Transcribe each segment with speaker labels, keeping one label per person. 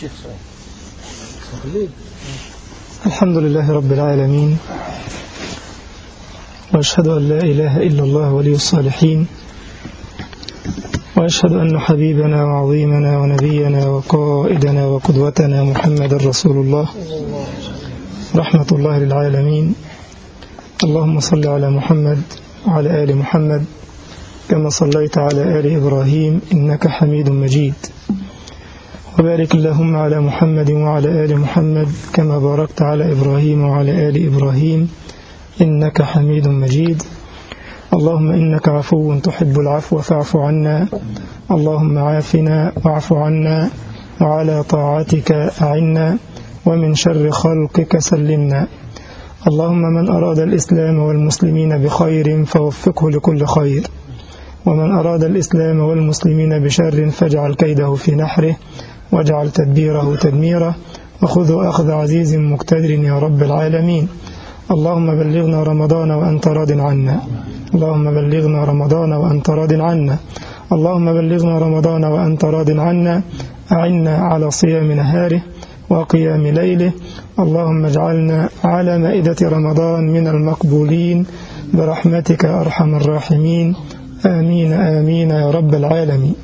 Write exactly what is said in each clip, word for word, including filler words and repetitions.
Speaker 1: الحمد لله رب العالمين، وأشهد أن لا إله إلا الله ولي الصالحين، وأشهد أن حبيبنا وعظيمنا ونبينا وقائدنا وقدوتنا محمد رسول الله رحمة الله للعالمين. اللهم صل على محمد وعلى آل محمد كما صليت على آل إبراهيم إنك حميد مجيد، وبارك اللهم على محمد وعلى آل محمد كما باركت على إبراهيم وعلى آل إبراهيم إنك حميد مجيد. اللهم إنك عفو تحب العفو فاعف عنا، اللهم عافنا واعف عنا، وعلى طاعتك أعنا، ومن شر خلقك سلمنا. اللهم من أراد الإسلام والمسلمين بخير فوفقه لكل خير، ومن أراد الإسلام والمسلمين بشر فاجعل كيده في نحره، واجعل تدبيره تدميره، وخذه أخذ عزيز مقتدر يا رب العالمين. اللهم بلغنا رمضان وأنت راض عنا، اللهم بلغنا رمضان وأنت راض عنا، اللهم بلغنا رمضان وأنت راض عنا. أعنا على صيام نهاره وقيام ليله، اللهم اجعلنا على مائدة رمضان من المقبولين برحمتك أرحم الراحمين. آمين آمين يا رب العالمين.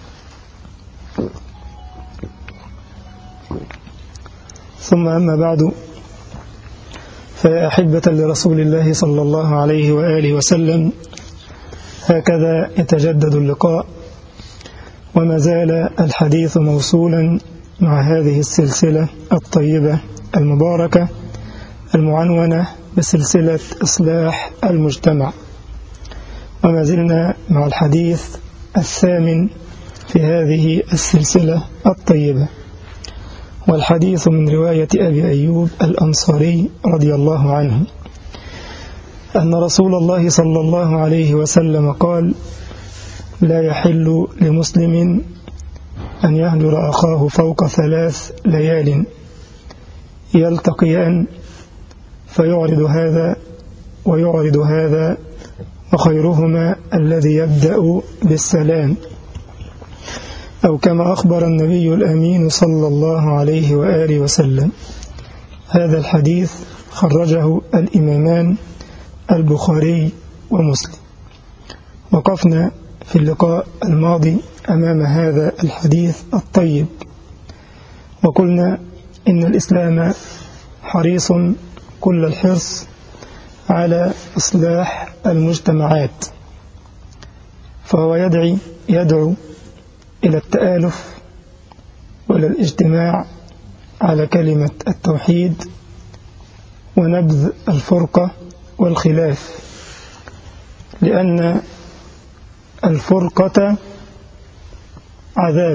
Speaker 1: ثم أما بعد، فيا أحبة لرسول الله صلى الله عليه وآله وسلم، هكذا يتجدد اللقاء، وما زال الحديث موصولا مع هذه السلسلة الطيبة المباركة المعنونة بسلسلة إصلاح المجتمع، وما زلنا مع الحديث الثامن في هذه السلسلة الطيبة، والحديث من رواية أبي أيوب الأنصاري رضي الله عنه أن رسول الله صلى الله عليه وسلم قال: لا يحل لمسلم أن يهجر أخاه فوق ثلاث ليال يلتقيان فيعرض هذا ويعرض هذا، وخيرهما الذي يبدأ بالسلام، أو كما أخبر النبي الأمين صلى الله عليه وآله وسلم. هذا الحديث خرجه الإمامان البخاري ومسلم. وقفنا في اللقاء الماضي أمام هذا الحديث الطيب، وقلنا إن الإسلام حريص كل الحرص على إصلاح المجتمعات، فهو يدعي يدعو إلى التآلف وإلى الاجتماع على كلمة التوحيد، ونبذ الفرقة والخلاف، لأن الفرقة عذاب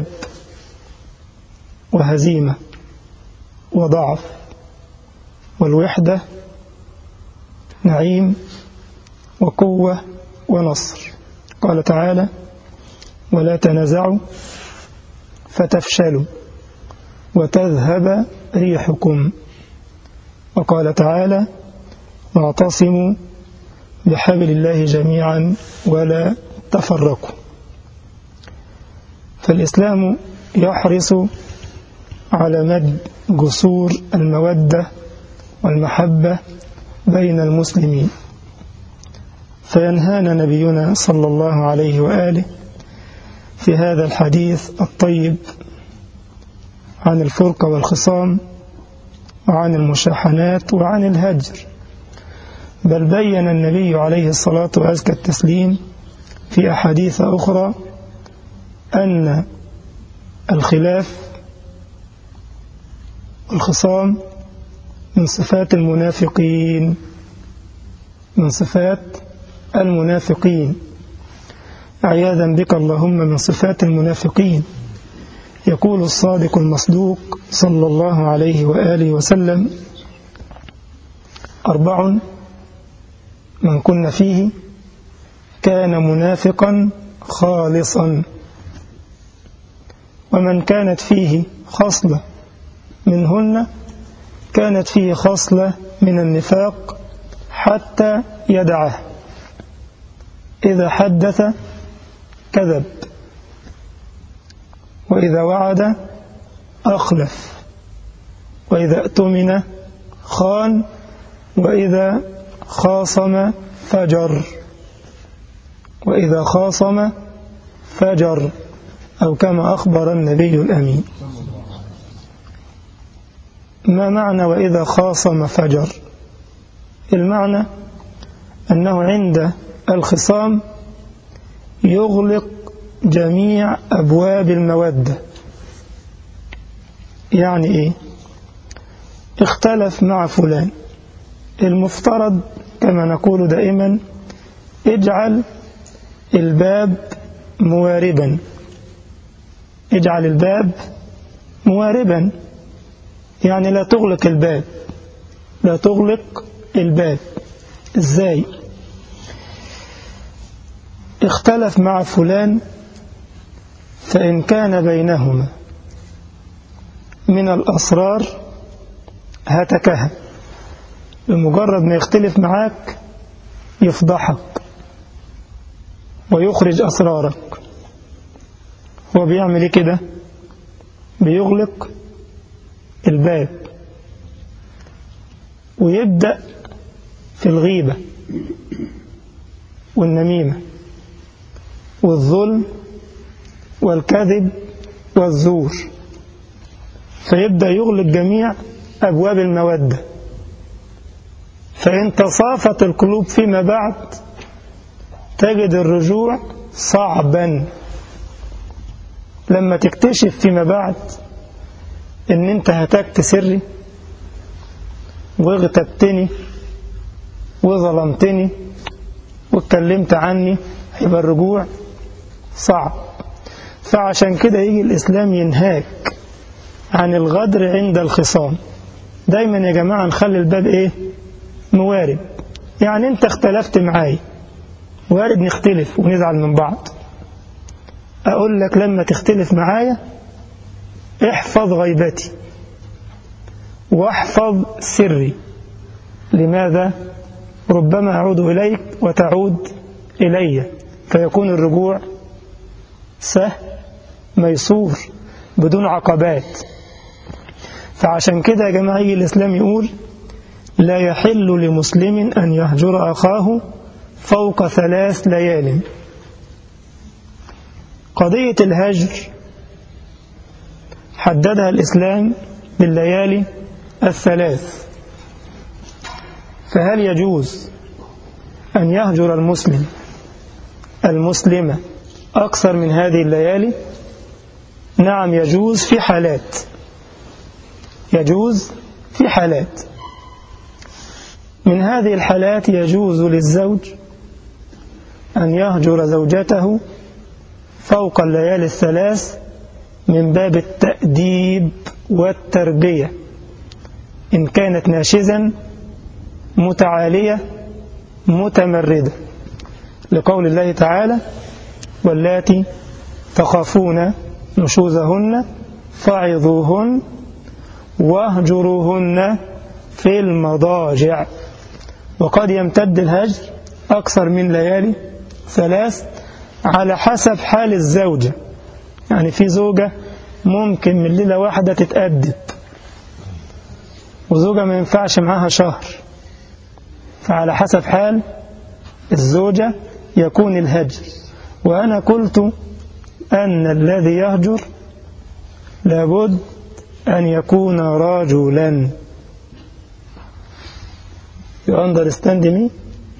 Speaker 1: وهزيمة وضعف، والوحدة نعيم وقوة ونصر. قال تعالى: ولا تنازعوا فتفشلوا وتذهب ريحكم. وقال تعالى: واعتصموا بحبل الله جميعا ولا تفرقوا. فالإسلام يحرص على مد جسور المودة والمحبة بين المسلمين، فينهانا نبينا صلى الله عليه وآله في هذا الحديث الطيب عن الفرقة والخصام، وعن المشاحنات، وعن الهجر. بل بين النبي عليه الصلاة وأزكى التسليم في أحاديث أخرى أن الخلاف والخصام من صفات المنافقين، من صفات المنافقين، عياذا بك اللهم من صفات المنافقين. يقول الصادق المصدوق صلى الله عليه وآله وسلم: أربع من كن فيه كان منافقا خالصا، ومن كانت فيه خصلة منهن كانت فيه خصلة من النفاق حتى يدعه. إذا حدث كذب، وإذا وعد أخلف، وإذا اؤتمن خان، وإذا خاصم فجر، وإذا خاصم فجر، أو كما أخبر النبي الأمين. ما معنى وإذا خاصم فجر؟ المعنى أنه عند الخصام يغلق جميع أبواب المودة. يعني إيه؟ اختلف مع فلان، المفترض كما نقول دائما اجعل الباب مواربا، اجعل الباب مواربا، يعني لا تغلق الباب، لا تغلق الباب. ازاي؟ اختلف مع فلان، فإن كان بينهما من الأسرار هتكها، بمجرد ما يختلف معاك يفضحك ويخرج أسرارك. هو بيعمل ايه كده؟ بيغلق الباب ويبدأ في الغيبة والنميمة والظلم والكذب والزور، فيبدأ يغلق جميع أبواب المودة. فإن تصافت القلوب فيما بعد تجد الرجوع صعبا. لما تكتشف فيما بعد ان انت هتكت سري واغتبتني وظلمتني واتكلمت عني، يبقى الرجوع صعب. فعشان كده يجي الإسلام ينهاك عن الغدر عند الخصام. دايما يا جماعة نخلي الباب ايه؟ موارب. يعني انت اختلفت معاي، وارد نختلف ونزعل من بعض، أقول لك لما تختلف معايا احفظ غيبتي واحفظ سري. لماذا؟ ربما أعود إليك وتعود إلي، فيكون الرجوع سهل ميسور بدون عقبات. فعشان كده يا جماعة الإسلام يقول لا يحل لمسلم أن يهجر أخاه فوق ثلاث ليال. قضية الهجر حددها الإسلام بالليالي الثلاث. فهل يجوز أن يهجر المسلم المسلمة أكثر من هذه الليالي؟ نعم يجوز في حالات، يجوز في حالات. من هذه الحالات يجوز للزوج أن يهجر زوجته فوق الليالي الثلاث من باب التأديب والتربية، إن كانت ناشزا متعالية متمردة، لقول الله تعالى واللاتي تخافون نشوزهن فعظوهن واهجروهن في المضاجع. وقد يمتد الهجر أكثر من ليالي ثلاث على حسب حال الزوجة. يعني في زوجة ممكن من ليلة واحدة تتأدب، وزوجة ما ينفعش معاها شهر، فعلى حسب حال الزوجة يكون الهجر. وأنا قلت أن الذي يهجر لابد أن يكون رجلا. You understand me?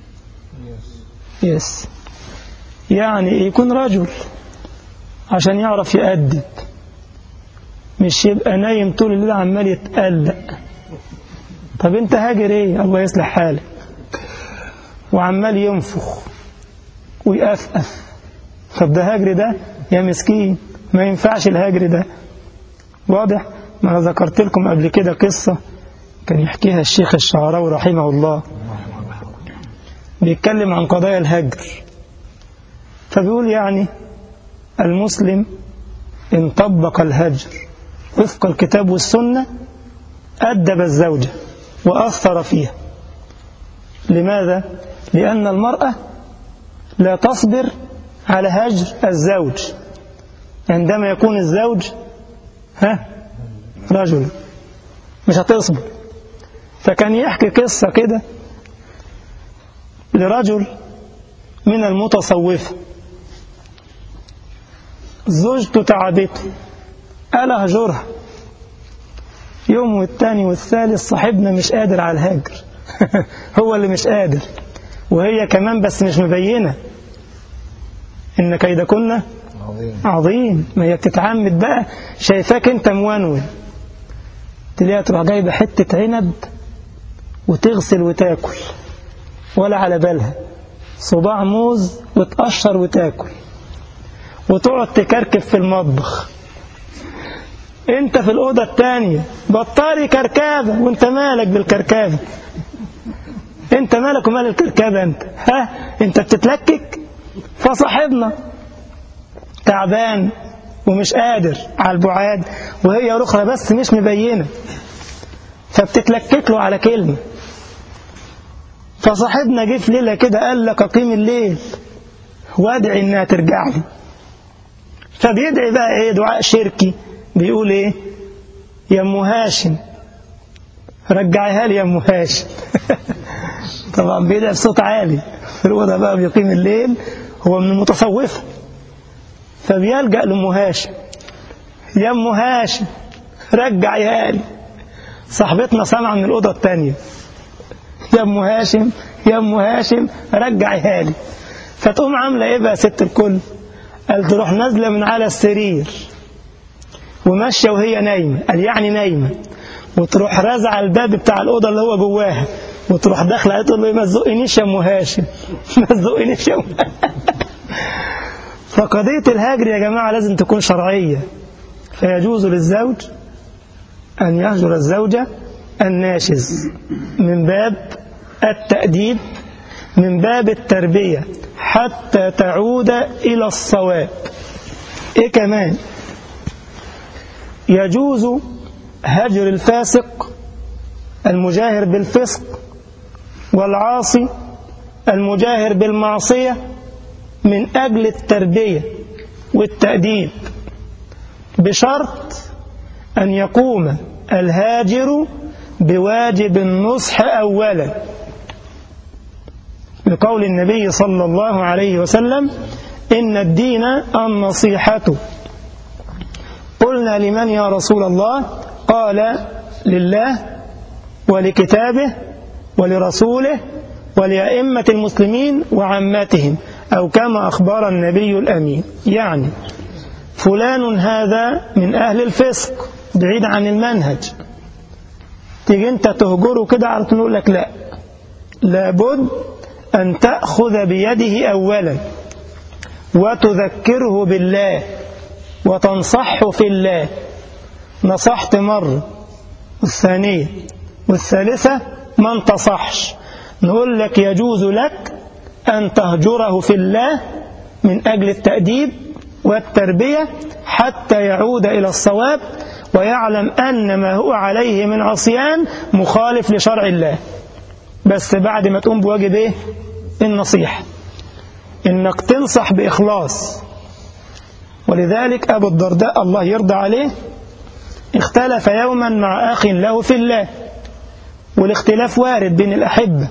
Speaker 1: Yes. يعني يكون رجل عشان يعرف يأدب، مش يبقى نايم طول الليل عمال يتقلق. طب انت هاجر ايه؟ الله يصلح حالك. وعمال ينفخ ويقفقف. طب ده هاجر ده يا مسكين، ما ينفعش الهاجر ده. واضح؟ ما أنا ذكرت لكم قبل كده قصة كان يحكيها الشيخ الشعراوي رحمه الله، بيتكلم عن قضايا الهجر. فبيقول يعني المسلم إن طبق الهجر وفق الكتاب والسنة أدب الزوجة وأثر فيها. لماذا؟ لأن المرأة لا تصبر على هجر الزوج. عندما يكون الزوج ها رجل مش هتصبر. فكان يحكي قصة كده لرجل من المتصوفة، زوجته تعبته قال اهجرها. يوم والتاني والثالث صاحبنا مش قادر على الهجر هو اللي مش قادر، وهي كمان بس مش مبينة إن كيدكن عظيم. عظيم. ما هي بتتعمد بقى، شايفاك انت مونون، تلاقيها تروح جايبة حتة عنب وتغسل وتاكل ولا على بالها، صباع موز وتقشر وتاكل، وتقعد تكركب في المطبخ. انت في الأوضة التانية بطاري كركابة، وانت مالك بالكركابة؟ انت مالك ومال الكركابة؟ انت ها انت بتتلكك. فصاحبنا تعبان ومش قادر على البعاد، وهي رخرة بس مش مبينة، فبتتلكك له على كلمة. فصاحبنا جه في ليلة كده قال لك أقيم الليل وادعي إنها ترجع لي. فبيدعي بقى إيه؟ دعاء شركي. بيقول إيه؟ يا أم هاشم رجعيها لي يا أم هاشم طبعا بيدعي بصوت عالي في الأوضة بقى، بيقيم الليل، هو من المتصوفة. فبيلجأ لأم هاشم، يا أم هاشم رجعيها لي. صاحبتنا سامعة من الأوضة الثانية، يا أم هاشم يا أم هاشم رجعيها لي. فتقوم عاملة إيه بقى ست الكل؟ قال تروح نازلة من على السرير وماشية وهي نايمة، قال يعني نايمة، وتروح رازعة الباب بتاع الأوضة اللي هو جواها، وتروح داخلة عليه تقول له ما تزقنيش يا أم هاشم ما تزقنيش يا أم فقضية الهجر يا جماعة لازم تكون شرعية. فيجوز للزوج أن يهجر الزوجة الناشز من باب التأديب، من باب التربية، حتى تعود إلى الصواب. إيه كمان؟ يجوز هجر الفاسق المجاهر بالفسق، والعاصي المجاهر بالمعصية، من أجل التربية والتأديب، بشرط أن يقوم الهاجر بواجب النصح أولا، بقول النبي صلى الله عليه وسلم إن الدين النصيحة. قلنا لمن يا رسول الله؟ قال لله ولكتابه ولرسوله ولأئمة المسلمين وعامتهم، أو كما أخبر النبي الأمين. يعني فلان هذا من أهل الفسق بعيد عن المنهج، تيجي أنت تهجره كده على طول، نقول لك لا، لابد أن تأخذ بيده أولا وتذكره بالله وتنصحه في الله. نصحت مرة والثانية والثالثة ما انتصحش، نقول لك يجوز لك أن تهجره في الله من أجل التأديب والتربية حتى يعود إلى الصواب ويعلم أن ما هو عليه من عصيان مخالف لشرع الله، بس بعد ما تقوم بواجب إيه؟ النصيحة، إنك تنصح بإخلاص. ولذلك أبو الدرداء الله يرضى عليه اختلف يوما مع أخ له في الله، والاختلاف وارد بين الأحبة،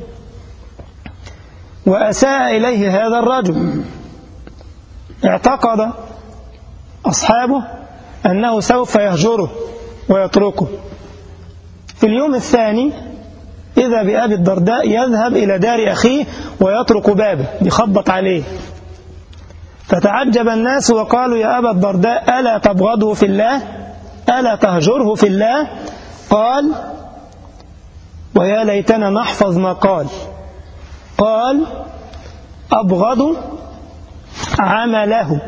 Speaker 1: وأساء إليه هذا الرجل. اعتقد أصحابه أنه سوف يهجره ويتركه. في اليوم الثاني إذا بأبي الدرداء يذهب إلى دار أخيه ويترك بابه يخبط عليه، فتعجب الناس وقالوا يا أبا الدرداء ألا تبغضه في الله؟ ألا تهجره في الله؟ قال ويا ليتنا نحفظ ما قال. قال أبغض عمله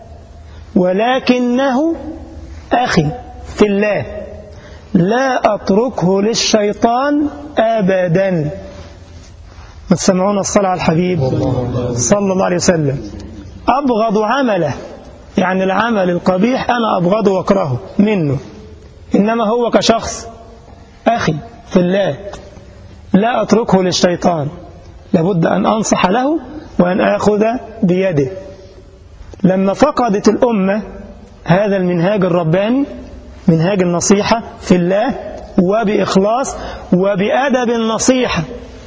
Speaker 1: ولكنه أخي في الله، لا أتركه للشيطان أبدا. ما تسمعون الصلاة على الحبيب صلى الله عليه وسلم. أبغض عمله يعني العمل القبيح أنا أبغضه وأكرهه منه، إنما هو كشخص أخي في الله، لا أتركه للشيطان، لابد أن أنصح له وأن أخذ بيده. لما فقدت الأمة هذا المنهاج الرباني منهاج النصيحة في الله وبإخلاص وبأدب النصيحة.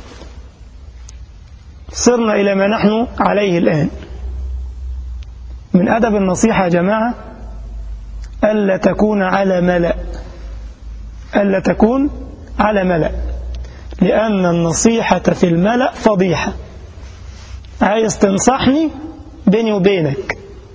Speaker 1: صرنا إلى ما نحن عليه الآن. من أدب النصيحة يا جماعة ألا تكون على ملأ، ألا تكون على ملأ، لأن النصيحة في الملأ فضيحة. عايز تنصحني بيني وبينك.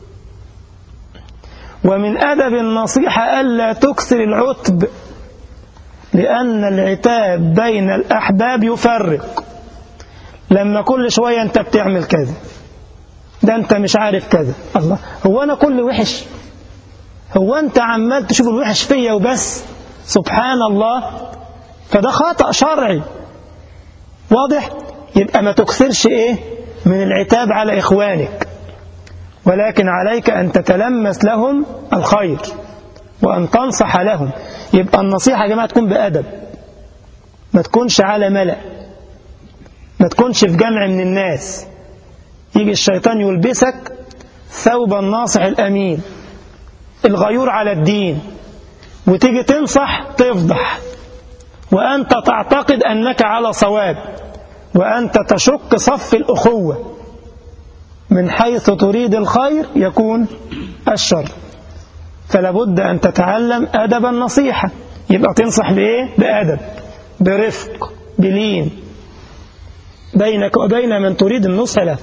Speaker 1: ومن أدب النصيحة ألا تكثر العتب، لأن العتاب بين الأحباب يفرق. لما كل شوية أنت بتعمل كذا، ده أنت مش عارف كذا، الله، هو أنا كل وحش؟ هو أنت عمال تشوف الوحش فيا وبس؟ سبحان الله. فده خطأ شرعي واضح. يبقى ما تكثرش إيه من العتاب على إخوانك، ولكن عليك أن تتلمس لهم الخير وأن تنصح لهم. يبقى النصيحة يا جماعة تكون بأدب، ما تكونش على ملأ، ما تكونش في جمع من الناس. يجي الشيطان يلبسك ثوب الناصح الأمين الغيور على الدين، وتيجي تنصح تفضح، وأنت تعتقد أنك على صواب، وأنت تشق صف الأخوة. من حيث تريد الخير يكون الشر. فلا بد أن تتعلم أدب النصيحة. يبقى تنصح بإيه؟ بأدب، برفق، بلين بينك وبين من تريد النصح له.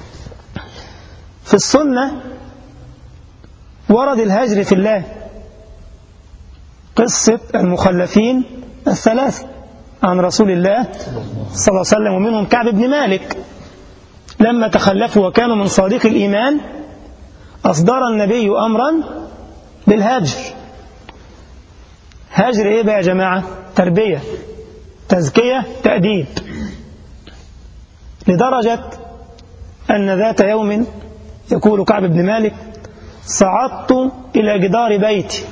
Speaker 1: في السنة ورد الهجر في الله، قصة المخلفين الثلاثة عن رسول الله صلى الله عليه وسلم، ومنهم كعب بن مالك. لما تخلفوا وكانوا من صادق الإيمان أصدر النبي أمرا بالهجر. هجر إيه بقى يا جماعة؟ تربية، تزكية، تأديب. لدرجة أن ذات يوم يقول كعب بن مالك: صعدت إلى جدار بيتي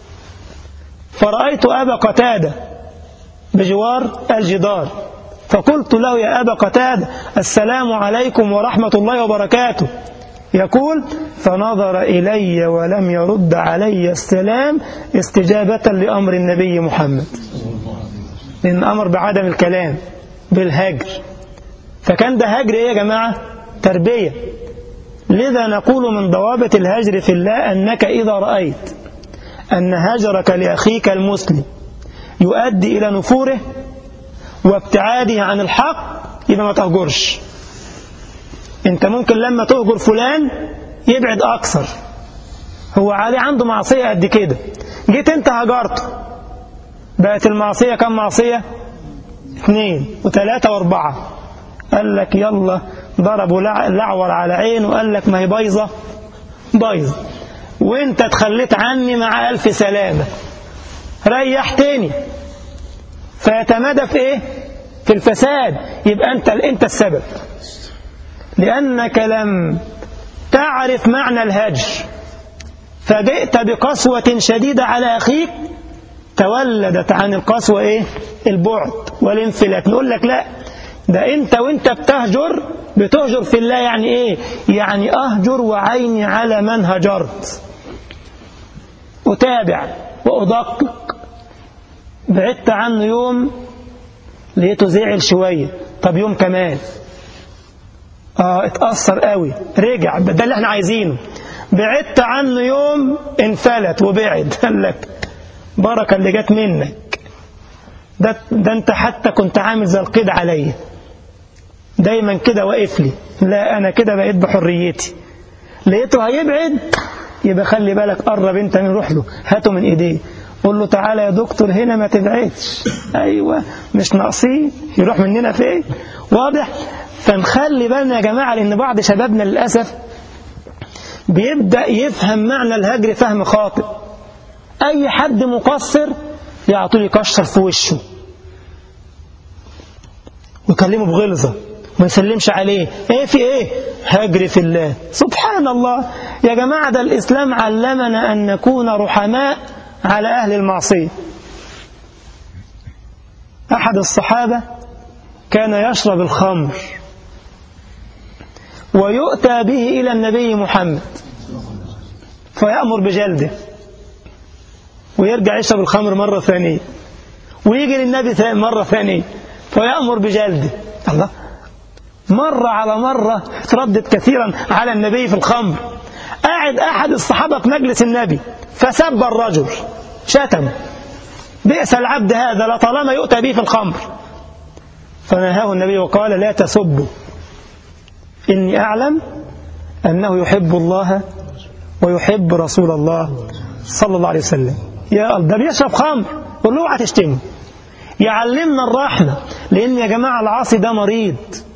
Speaker 1: فرأيت أبا قتادة بجوار الجدار، فقلت له: يا أبا قتادة، السلام عليكم ورحمة الله وبركاته. يقول: فنظر إلي ولم يرد علي السلام استجابة لأمر النبي محمد، لأن أمر بعدم الكلام، بالهجر. فكان ده هجر إيه يا جماعة؟ تربية. لذا نقول من ضوابط الهجر في الله أنك إذا رأيت أن هجرك لأخيك المسلم يؤدي إلى نفوره وابتعاده عن الحق يبقى ما تهجرش. انت ممكن لما تهجر فلان يبعد أكثر، هو عليه عنده معصية قد كده، جيت انت هجرته، بقت المعصية كم معصية؟ اثنين وثلاثة واربعة. قال لك يلا ضربوا لعور على عينه، وقال لك ما هي بايظة بايظة، وانت تخليت عني مع ألف سلامة، ريحتني. فيتمادى في ايه؟ في الفساد. يبقى انت انت السبب، لأنك لم تعرف معنى الهجر، فجئت بقسوة شديدة على أخيك، تولدت عن القسوة إيه؟ البعد والانفلات. نقول لك لا، ده أنت وأنت بتهجر بتهجر في الله. يعني إيه؟ يعني أهجر وعيني على من هجرت، أتابع وأدقق. بعدت عنه يوم لقيته زعل شوية، طب يوم كمان آه اتأثر قوي، رجع، ده اللي احنا عايزينه. بعدت عنه يوم انفلت وبعد، قال لك بركة اللي جت منك، ده, ده انت حتى كنت عامل زي القيد عليا، دايما كده واقف لي، لا انا كده بقيت بحريتي. لقيته هيبعد، يبقى خلي بالك، قرب انت من، روح له هاته من ايديه، قول له تعالى يا دكتور هنا ما تبعدش، ايوه مش ناقصين، يروح مننا فين؟ واضح؟ فنخلي بالنا يا جماعة، لأن بعض شبابنا للأسف بيبدأ يفهم معنى الهجر فهم خاطئ. أي حد مقصر يعطيه يكشر في وشه ويكلمه بغلظة وما يسلمش عليه. ايه في ايه؟ هجر في الله. سبحان الله يا جماعة، ده الإسلام علمنا أن نكون رحماء على أهل المعصية. أحد الصحابة كان يشرب الخمر ويؤتى به إلى النبي محمد فيأمر بجلده. ويرجع يشرب الخمر مرة ثانية، ويجي للنبي مرة ثانية فيأمر بجلده. الله، مرة على مرة تردد كثيرا على النبي في الخمر. قاعد أحد الصحابة في مجلس النبي فسب الرجل، شتم، بئس العبد هذا لطالما يؤتى به في الخمر. فنهاه النبي وقال: لا تسبوا، إني أعلم أنه يحب الله ويحب رسول الله صلى الله عليه وسلم. يا الله، ده بيشرب خمر، قل له اوعى تشتمه. يعلمنا الرحمة، لأن يا جماعة العاصي ده مريض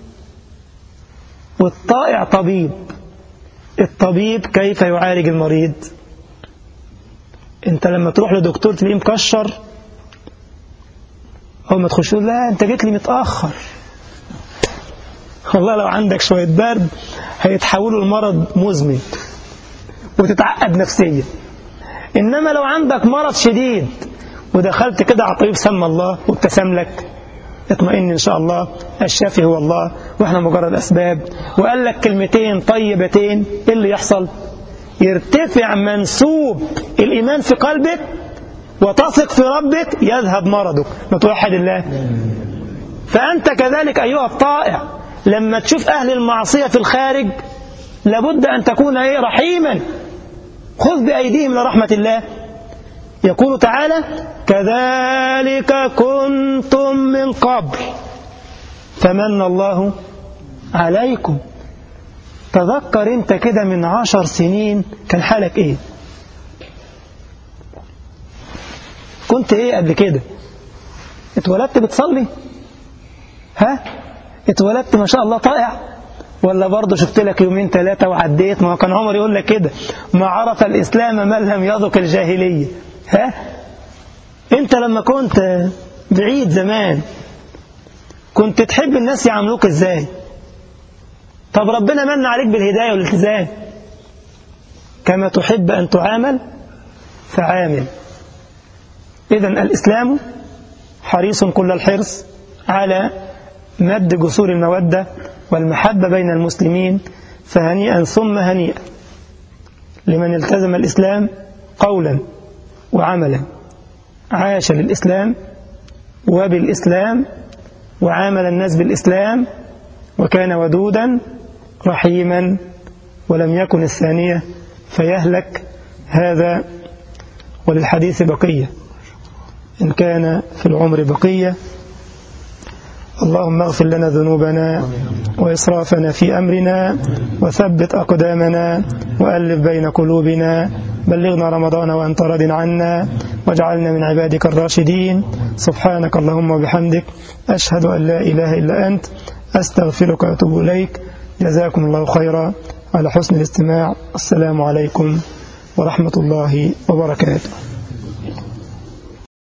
Speaker 1: والطائع طبيب. الطبيب كيف يعالج المريض؟ انت لما تروح لدكتور تلاقيه مكشر، أو ما تخش له: لا انت جيت لي متأخر. والله لو عندك شوية برد هيتحولوا المرض مزمن وتتعقد نفسيا. إنما لو عندك مرض شديد ودخلت كده على طبيب سمى الله وابتسم لك: اطمئن إن شاء الله، الشافي هو الله وإحنا مجرد أسباب، وقال لك كلمتين طيبتين، إيه اللي يحصل؟ يرتفع منسوب الإيمان في قلبك وتثق في ربك، يذهب مرضك. نتوحد الله. فأنت كذلك أيها الطائع، لما تشوف أهل المعصية في الخارج لابد أن تكون إيه؟ رحيما. خذ بأيديهم لرحمة الله. يقول تعالى: كذلك كنتم من قبل فمن الله عليكم. تذكر انت كده من عشر سنين كان حالك ايه؟ كنت ايه قبل كده؟ اتولدت بتصلي؟ ها؟ اتولدت ما شاء الله طائع؟ ولا برضه شفت لك يومين ثلاثة وعديت؟ ما كان عمر يقول لك كده: ما عرف الإسلام من لم يذق الجاهلية. ها؟ انت لما كنت بعيد زمان كنت تحب الناس يعاملوك ازاي؟ طب ربنا من عليك بالهداية والالتزام. كما تحب أن تعامل فعامل. إذن الإسلام حريص كل الحرص على مد جسور المودة والمحبة بين المسلمين، فهنيئا ثم هنيئا لمن التزم الإسلام قولا وعملا، عاش للإسلام وبالإسلام وعامل الناس بالإسلام وكان ودودا رحيما، ولم يكن الثانية فيهلك. هذا وللحديث بقية إن كان في العمر بقية. اللهم اغفر لنا ذنوبنا وإسرافنا في أمرنا وثبت أقدامنا وألف بين قلوبنا. بلغنا رمضان وأنت راض عنا واجعلنا من عبادك الراشدين. سبحانك اللهم وبحمدك، أشهد أن لا إله إلا أنت، أستغفرك وأتوب إليك. جزاكم الله خيرا على حسن الاستماع. السلام عليكم ورحمة الله وبركاته.